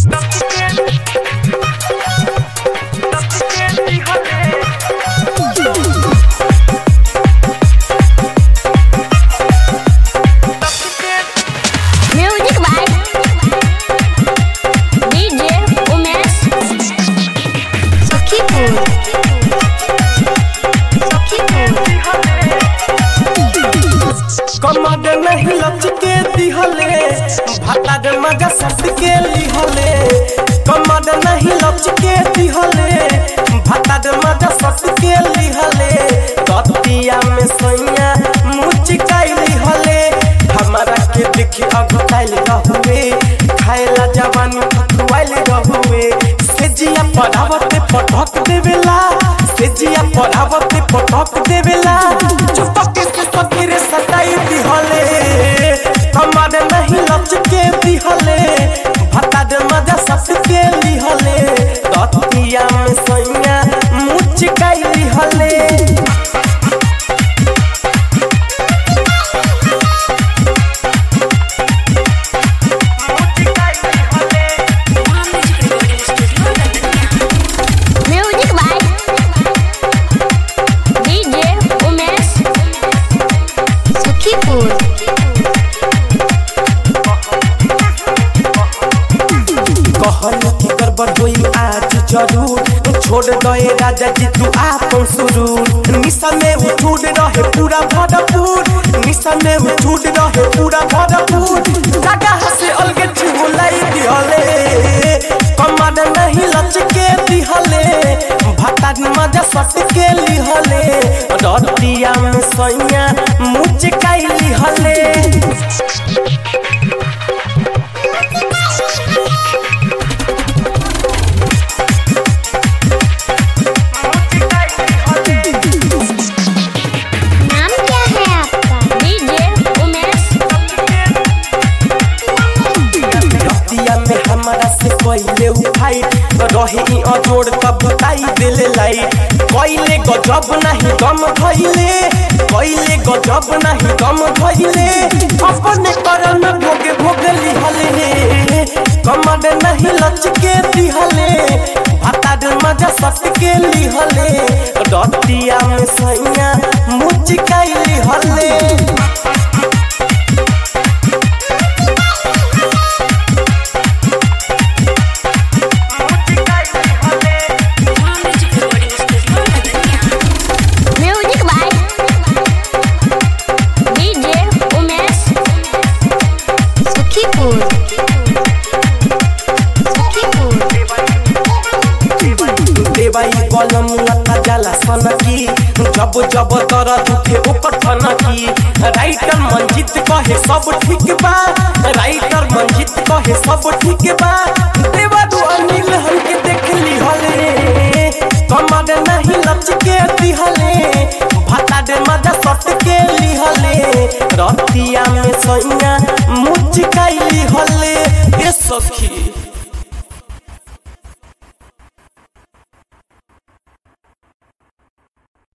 कमर नहीं लचके दिहले भातार मजा सटके लिहले कमर नहीं लचके दिहले भातार मजा सटके लिहले कतिया में सैया मुचकाई लिहले हमारा के देखी अगताइल रहुए खाएला जवानी खखुआइल रहुए सेजिया पढ़ावते पटक देवेला सेजिया पढ़ावते पटक देवेला चुपके से सकीरे सटाई दिहले कमर नहीं लचके दिहले भातार मजा सटके लिहले कतिया में सैया मुचकाई लिहले कहनी की गड़बड़ होई आज जरूर छोड़ दे राजा जी तू आपन सुरूर निशा में उठूड रहे पूरा भरपूर निशा में उठूड रहे पूरा भरपूर जगह से अलगे झुलाई दिहले कमर नहीं लचके दिहले भातार मजा सटके लिहले रतिया में सैया मुचकाई लिहले हमारा से कोइले उठाई रही अजोड़ तब बताई दिले लाइट कोइले गजब नहीं दम धइले कोइले गजब नहीं दम धइले अपने करन भोगे भोगली हले कमर नहीं लचके दिहले भातार मजा सटके लिहले रतिया में सैया मुचकाई लिहले देवाई कलम लता जाला सनकी जब जब तर दुखे ऊपर ठनकी राइटर मंजित कहे सब ठीक बा राइटर मंजित कहे सब ठीक बा देवादू अनिल हमके देख लिहले कमर नहीं लचके दिहले भातार मजा सटके लिहले रतिया में सैया मुचकाई लिहले ए सखी।